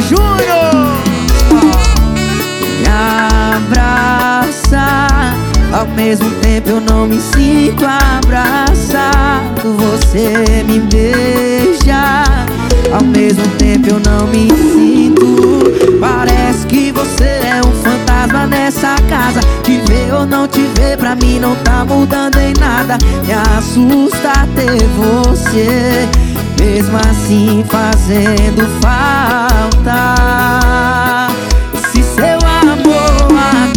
Júnior. Me abraça, ao mesmo tempo eu não me sinto abraçado. Você me beija, ao mesmo tempo eu não me sinto. Parece que você é um fantasma nessa casa. Te ver ou não te ver, pra mim não tá mudando em nada. Me assusta ter você, mesmo assim fazendo falta. Se seu amor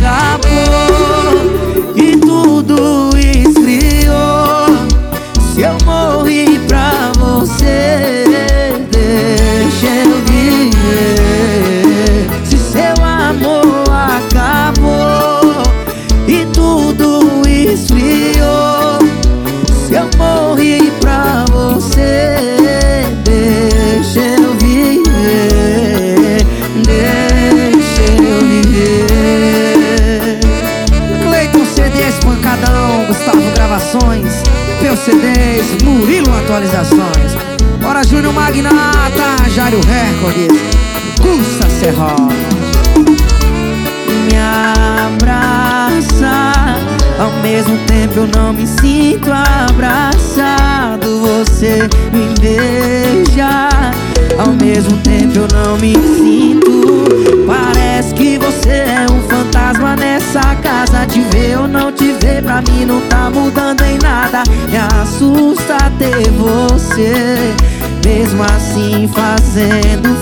acabou e tudo esfriou, se eu morri pra você, deixa eu viver. Se seu amor acabou e tudo esfriou, se eu morri pra você, deixa eu viver, deixa eu viver. Cleiton CDs Pancadão, Gustavo Gravações, Peu CDs, Murilo Atualizações. Bora Júnior Magnata, Jário Recordes, Gusta Serrol. Me abraça, ao mesmo tempo eu não me sinto abraçado. Você me beija, ao mesmo tempo eu não me sinto. Parece que você é um fantasma nessa casa. Te ver ou não te ver, pra mim não tá mudando em nada. Me assusta ter você, mesmo assim fazendo